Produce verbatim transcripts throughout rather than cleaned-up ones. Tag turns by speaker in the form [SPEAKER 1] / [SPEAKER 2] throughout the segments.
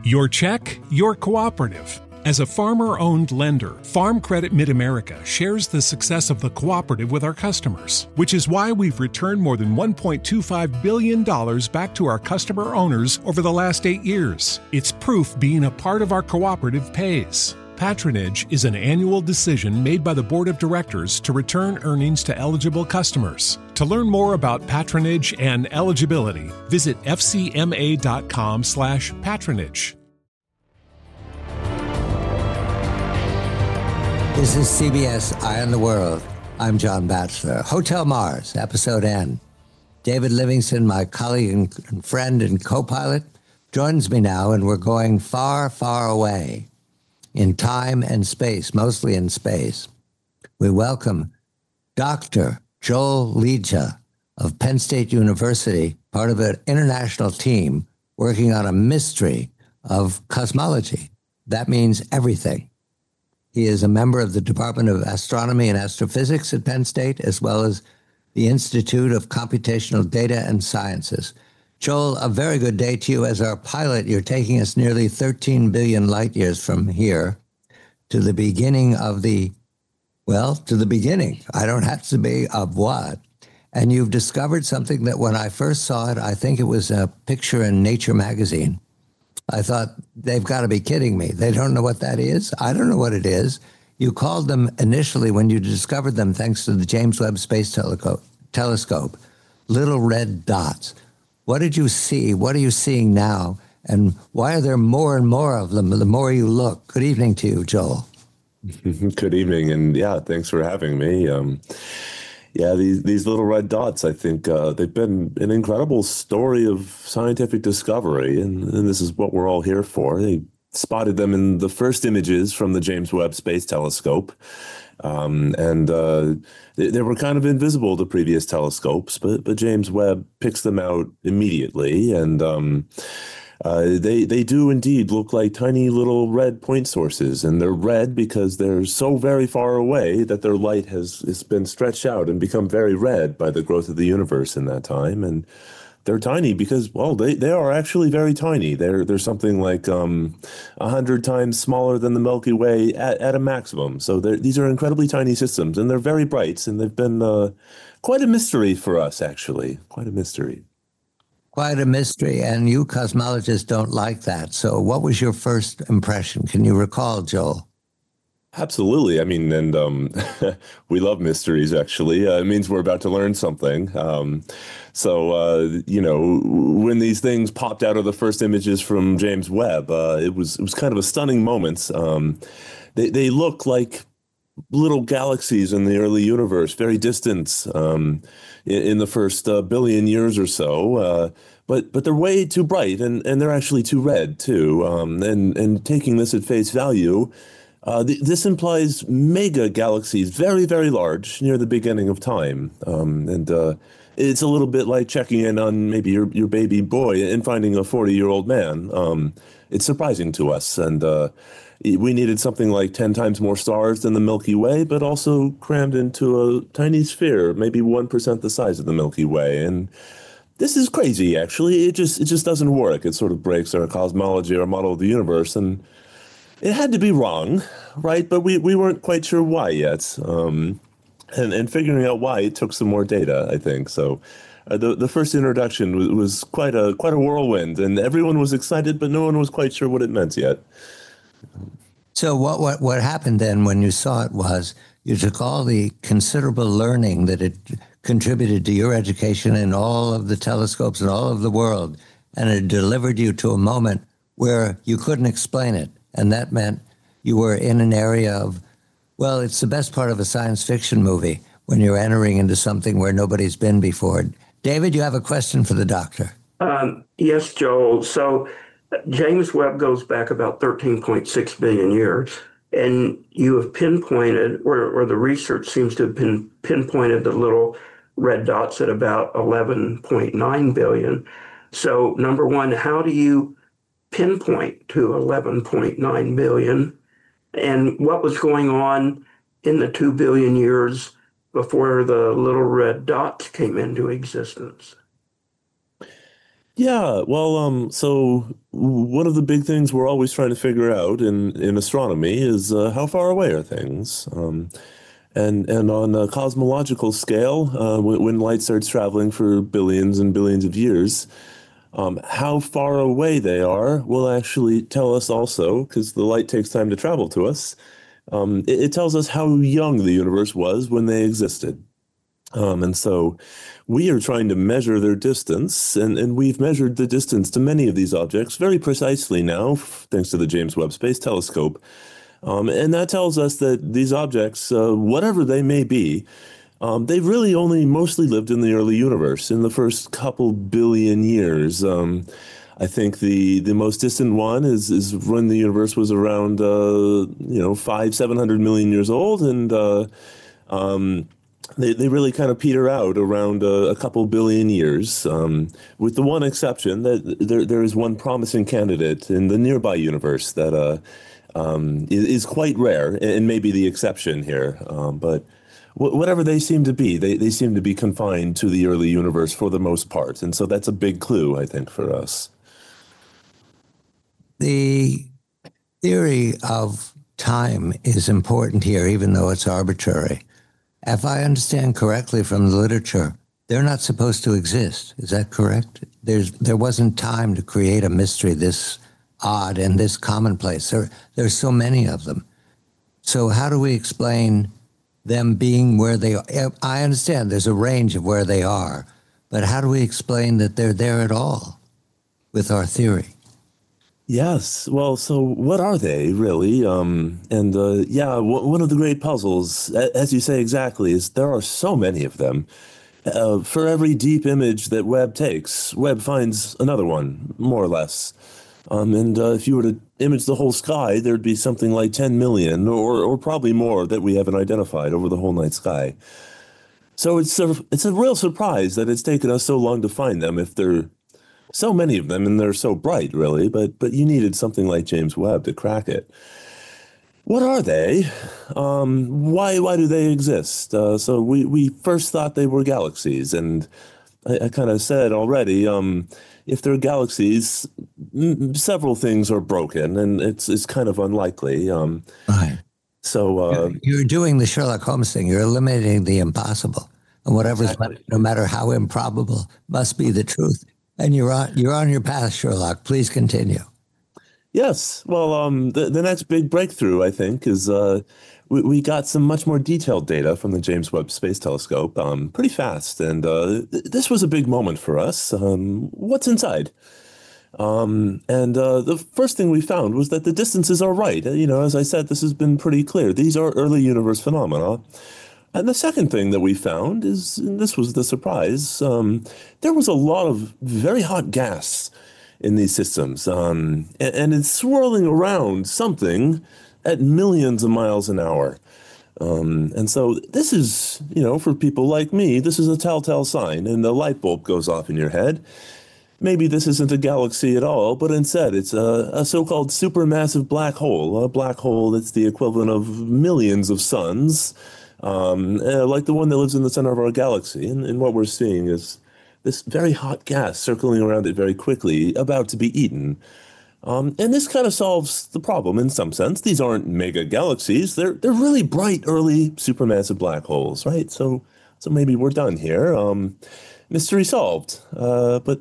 [SPEAKER 1] Your check, your cooperative. As a farmer-owned lender, Farm Credit Mid-America shares the success of the cooperative with our customers, which is why we've returned more than one point two five billion dollars back to our customer owners over the last eight years. It's proof being a part of our cooperative pays. Patronage is an annual decision made by the Board of Directors to return earnings to eligible customers. To learn more about patronage and eligibility, visit fcma.com slash patronage.
[SPEAKER 2] This is C B S Eye on the World. I'm John Batchelor. Hotel Mars, Episode N. David Livingston, my colleague and friend and co-pilot, joins me now, and we're going far, far away in time and space, mostly in space. We welcome Doctor Joel Leja of Penn State University, part of an international team working on a mystery of cosmology. That means everything. He is a member of the Department of Astronomy and Astrophysics at Penn State, as well as the Institute of Computational Data and Sciences. Joel, a very good day to you. As our pilot, you're taking us nearly thirteen billion light years from here to the beginning of the, well, to the beginning. I don't have to be of what. And you've discovered something that when I first saw it, I think it was a picture in Nature magazine. I thought, they've got to be kidding me. They don't know what that is. I don't know what it is. You called them initially, when you discovered them, thanks to the James Webb Space Teleco- Telescope, little red dots. What did you see? What are you seeing now? And why are there more and more of them the more you look? Good evening to you, Joel.
[SPEAKER 3] Good evening. And yeah, thanks for having me. Um, yeah, these, these little red dots, I think uh, they've been an incredible story of scientific discovery. And, and this is what we're all here for. They spotted them in the first images from the James Webb Space Telescope. Um, and uh, they, they were kind of invisible to previous telescopes, but, but James Webb picks them out immediately. And um, uh, they, they do indeed look like tiny little red point sources. And they're red because they're so very far away that their light has, has been stretched out and become very red by the growth of the universe in that time. And they're tiny because, well, they, they are actually very tiny. They're they're something like um, one hundred times smaller than the Milky Way at, at a maximum. So these are incredibly tiny systems, and they're very bright, and they've been uh, quite a mystery for us, actually. Quite a mystery.
[SPEAKER 2] Quite a mystery, and you cosmologists don't like that. So what was your first impression? Can you recall, Joel?
[SPEAKER 3] Absolutely. I mean, and um, we love mysteries, actually. Uh, it means we're about to learn something. Um, so, uh, you know, when these things popped out of the first images from James Webb, uh, it was it was kind of a stunning moment. Um, they, they look like little galaxies in the early universe, very distant um, in, in the first uh, billion years or so. Uh, but but they're way too bright, and, and they're actually too red, too. Um, and, and taking this at face value, Uh, th- this implies mega galaxies, very, very large, near the beginning of time. Um, and uh, it's a little bit like checking in on maybe your, your baby boy and finding a forty-year-old man. Um, it's surprising to us. And uh, we needed something like ten times more stars than the Milky Way, but also crammed into a tiny sphere, maybe one percent the size of the Milky Way. And this is crazy, actually. It just, it just doesn't work. It sort of breaks our cosmology, our model of the universe. And it had to be wrong, right? But we, we weren't quite sure why yet. Um, and, and figuring out why, it took some more data, I think. So uh, the the first introduction was, was quite a quite a whirlwind, and everyone was excited, but no one was quite sure what it meant yet.
[SPEAKER 2] So what, what, what happened then when you saw it was you took all the considerable learning that it contributed to your education in all of the telescopes and all of the world, and it delivered you to a moment where you couldn't explain it. And that meant you were in an area of, well, it's the best part of a science fiction movie when you're entering into something where nobody's been before. David, you have a question for the doctor.
[SPEAKER 4] Um, yes, Joel. So James Webb goes back about thirteen point six billion years, and you have pinpointed, or, or the research seems to have been pinpointed the little red dots at about eleven point nine billion. So number one, how do you pinpoint to eleven point nine billion? And what was going on in the two billion years before the little red dots came into existence?
[SPEAKER 3] Yeah, well, um, so one of the big things we're always trying to figure out in in astronomy is uh, how far away are things? Um, and and on a cosmological scale, uh, when, when light starts traveling for billions and billions of years, um, how far away they are will actually tell us also, because the light takes time to travel to us. Um, it, it tells us how young the universe was when they existed. Um, and so we are trying to measure their distance, and, and we've measured the distance to many of these objects very precisely now, thanks to the James Webb Space Telescope. Um, and that tells us that these objects, uh, whatever they may be, um, they've really only mostly lived in the early universe in the first couple billion years. Um, I think the the most distant one is is when the universe was around uh, you know five seven hundred million years old, and uh, um, they they really kind of peter out around a, a couple billion years, um, with the one exception that there there is one promising candidate in the nearby universe that uh, um, is, is quite rare and may be the exception here, um, but. Whatever they seem to be, they, they seem to be confined to the early universe for the most part. And so that's a big clue, I think, for us.
[SPEAKER 2] The theory of time is important here, even though it's arbitrary. If I understand correctly from the literature, they're not supposed to exist. Is that correct? There's there wasn't time to create a mystery this odd and this commonplace. There there's so many of them. So how do we explain them being where they are? I understand there's a range of where they are, but how do we explain that they're there at all with our theory?
[SPEAKER 3] Yes. Well, so what are they really? Um, and uh, yeah, w- one of the great puzzles, a- as you say exactly, is there are so many of them. Uh, for every deep image that Webb takes, Webb finds another one, more or less. Um, and uh, if you were to image the whole sky, there'd be something like ten million, or or probably more, that we haven't identified over the whole night sky. So it's a, it's a real surprise that it's taken us so long to find them, if there are so many of them and they're so bright, really. But but you needed something like James Webb to crack it. What are they? Um, why why do they exist? Uh, so we, we first thought they were galaxies, and I, I kind of said already, um, if they're galaxies, m- several things are broken, and it's it's kind of unlikely. Um,
[SPEAKER 2] Right.
[SPEAKER 3] so uh,
[SPEAKER 2] You're, you're doing the Sherlock Holmes thing. You're eliminating the impossible, and whatever's
[SPEAKER 3] exactly.
[SPEAKER 2] no matter how improbable must be the truth. And you're on you're on your path, Sherlock. Please continue.
[SPEAKER 3] Yes. Well, um, the, the next big breakthrough, I think, is uh, we, we got some much more detailed data from the James Webb Space Telescope, um, pretty fast. And uh, th- this was a big moment for us. Um, what's inside? Um, and uh, the first thing we found was that the distances are right. You know, as I said, this has been pretty clear. These are early universe phenomena. And the second thing that we found is, and this was the surprise, um, there was a lot of very hot gas in these systems, um, and, and it's swirling around something at millions of miles an hour. Um, and so this is, you know, for people like me, this is a telltale sign, and the light bulb goes off in your head. Maybe this isn't a galaxy at all, but instead it's a, a so-called supermassive black hole, a black hole that's the equivalent of millions of suns, um, uh, like the one that lives in the center of our galaxy. And, and what we're seeing is this very hot gas circling around it very quickly, about to be eaten. Um, and this kind of solves the problem in some sense. These aren't mega galaxies. They're they're really bright, early, supermassive black holes, right? So so maybe we're done here. Um, mystery solved. Uh, but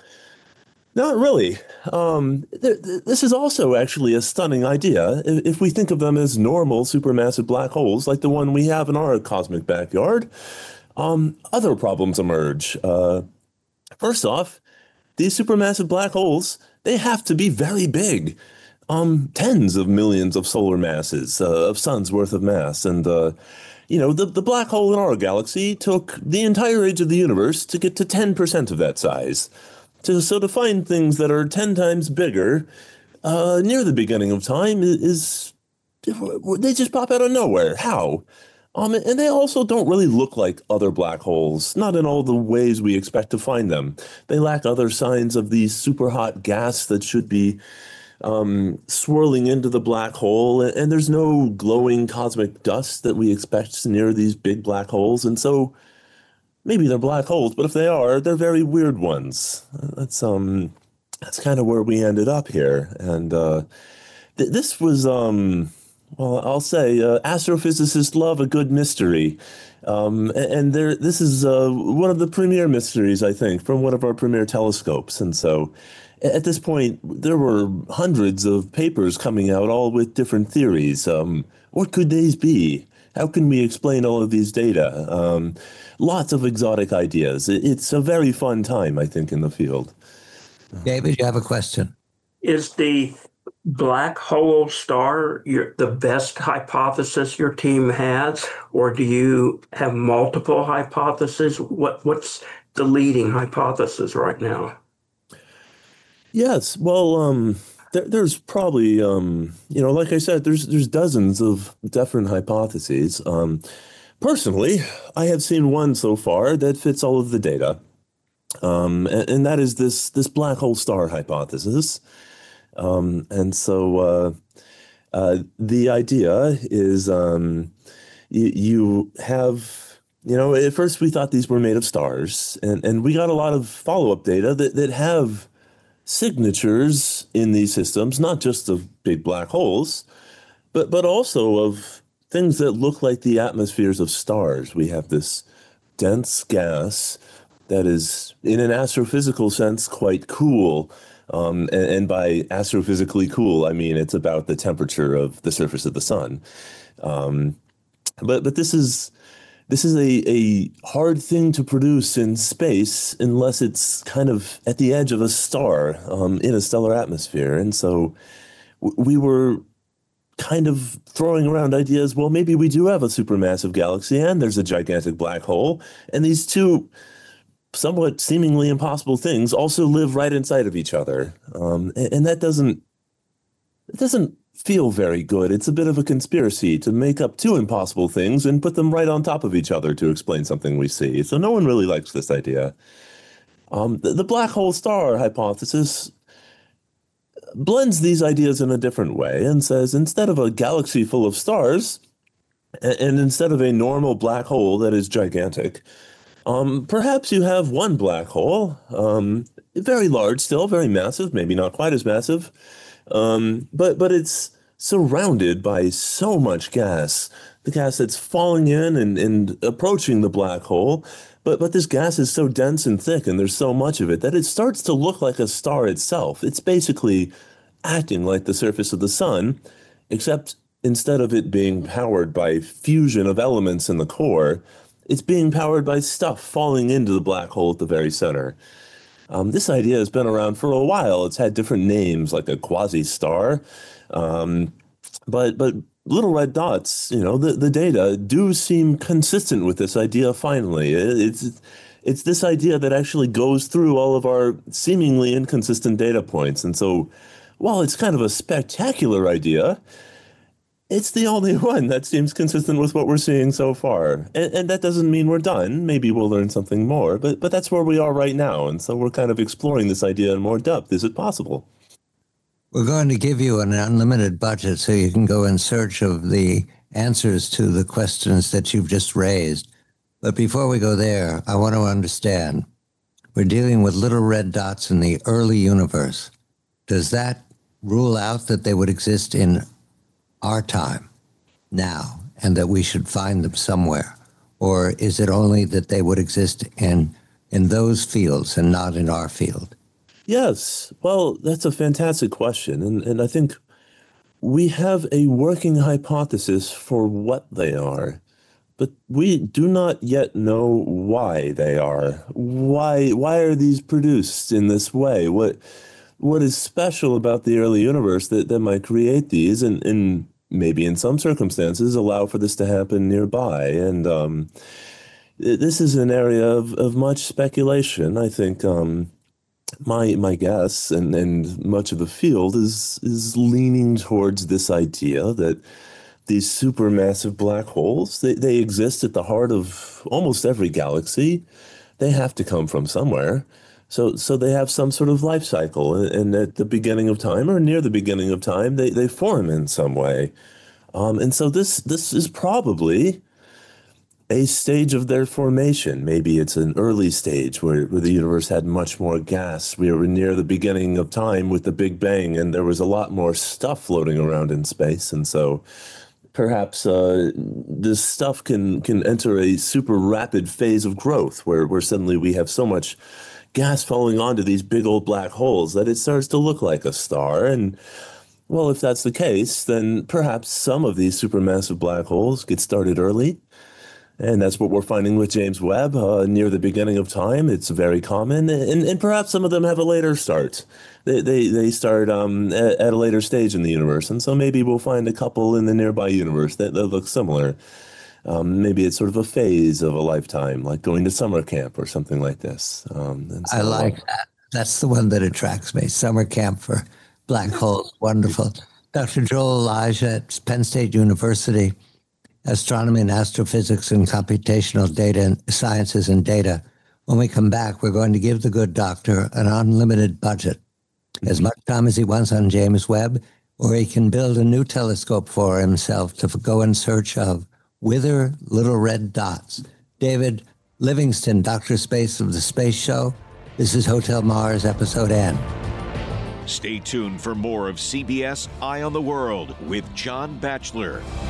[SPEAKER 3] not really. Um, th- th- this is also actually a stunning idea. If, if we think of them as normal supermassive black holes, like the one we have in our cosmic backyard, um, other problems emerge. Uh, first off, these supermassive black holes, they have to be very big. Um, tens of millions of solar masses, uh, of suns worth of mass. And, uh, you know, the, the black hole in our galaxy took the entire age of the universe to get to ten percent of that size. To, so to find things that are ten times bigger uh, near the beginning of time is, is, they just pop out of nowhere. How? Um, and they also don't really look like other black holes, not in all the ways we expect to find them. They lack other signs of the super hot gas that should be um, swirling into the black hole, and there's no glowing cosmic dust that we expect near these big black holes. And so maybe they're black holes, but if they are, they're very weird ones. That's um, that's kind of where we ended up here, and uh, th- this was um, well, I'll say uh, astrophysicists love a good mystery, um, a- and there this is uh, one of the premier mysteries, I think, from one of our premier telescopes, and so. At this point, there were hundreds of papers coming out, all with different theories. Um, what could these be? How can we explain all of these data? Um, lots of exotic ideas. It, it's a very fun time, I think, in the field.
[SPEAKER 2] David, you have a question?
[SPEAKER 4] Is the black hole star your, the best hypothesis your team has, or do you have multiple hypotheses? What What's the leading hypothesis right now?
[SPEAKER 3] Yes, well, um, there, there's probably, um, you know, like I said, there's there's dozens of different hypotheses. Um, personally, I have seen one so far that fits all of the data, um, and, and that is this this black hole star hypothesis. Um, and so uh, uh, the idea is um, you, you have, you know, at first we thought these were made of stars, and, and we got a lot of follow-up data that, that have signatures in these systems, not just of big black holes, but but also of things that look like the atmospheres of stars. We have this dense gas that is, in an astrophysical sense, quite cool. Um, and, and by astrophysically cool, I mean it's about the temperature of the surface of the sun. Um, but but this is This is a, a hard thing to produce in space unless it's kind of at the edge of a star um, in a stellar atmosphere. And so w- we were kind of throwing around ideas, well, maybe we do have a supermassive galaxy and there's a gigantic black hole. And these two somewhat seemingly impossible things also live right inside of each other. Um, and, and that doesn't, it doesn't feel very good. It's a bit of a conspiracy to make up two impossible things and put them right on top of each other to explain something we see. So no one really likes this idea. Um, the, the black hole star hypothesis blends these ideas in a different way and says instead of a galaxy full of stars, and, and instead of a normal black hole that is gigantic, um, perhaps you have one black hole, um, very large still, very massive, maybe not quite as massive, Um, but but it's surrounded by so much gas, the gas that's falling in and, and approaching the black hole. But but this gas is so dense and thick, and there's so much of it that it starts to look like a star itself. It's basically acting like the surface of the sun, except instead of it being powered by fusion of elements in the core, it's being powered by stuff falling into the black hole at the very center. Um, this idea has been around for a while. It's had different names, like a quasi-star. Um, but but little red dots, you know, the, the data do seem consistent with this idea finally. It's, it's this idea that actually goes through all of our seemingly inconsistent data points. And so while it's kind of a spectacular idea, it's the only one that seems consistent with what we're seeing so far. And, and that doesn't mean we're done. Maybe we'll learn something more, but but that's where we are right now. And so we're kind of exploring this idea in more depth. Is it possible?
[SPEAKER 2] We're going to give you an unlimited budget so you can go in search of the answers to the questions that you've just raised. But before we go there, I want to understand, we're dealing with little red dots in the early universe. Does that rule out that they would exist in our time now and that we should find them somewhere? Or is it only that they would exist in in those fields and not in our field?
[SPEAKER 3] Yes. Well, that's a fantastic question. And, and I think we have a working hypothesis for what they are, but we do not yet know why they are. Why why are these produced in this way? What what is special about the early universe that, that might create these and, and maybe in some circumstances allow for this to happen nearby? And um, this is an area of, of much speculation. I think um, my my guess and, and much of the field is is leaning towards this idea that these supermassive black holes, they, they exist at the heart of almost every galaxy. They have to come from somewhere. So so they have some sort of life cycle, and, and at the beginning of time or near the beginning of time, they, they form in some way. Um, and so this this is probably a stage of their formation. Maybe it's an early stage where, where the universe had much more gas. We were near the beginning of time with the Big Bang, and there was a lot more stuff floating around in space. And so perhaps uh, this stuff can can enter a super rapid phase of growth where, where suddenly we have so much gas falling onto these big old black holes that it starts to look like a star. And well, if that's the case, then perhaps some of these supermassive black holes get started early. And that's what we're finding with James Webb uh, near the beginning of time. It's very common. And, and perhaps some of them have a later start. They they, they start um, at, at a later stage in the universe. And so maybe we'll find a couple in the nearby universe that, that look similar. Um, maybe it's sort of a phase of a lifetime, like going to summer camp or something like this. Um, and so,
[SPEAKER 2] I like that. That's the one that attracts me. Summer camp for black holes. Wonderful. Doctor Joel Elijah at Penn State University, Astronomy and Astrophysics and Computational Data and Sciences and Data. When we come back, we're going to give the good doctor an unlimited budget, as much time as he wants on James Webb, or he can build a new telescope for himself to go in search of whither little red dots. David Livingston, Doctor Space of the Space Show. This is Hotel Mars, Episode N.
[SPEAKER 5] Stay tuned for more of C B S Eye on the World with John Batchelor.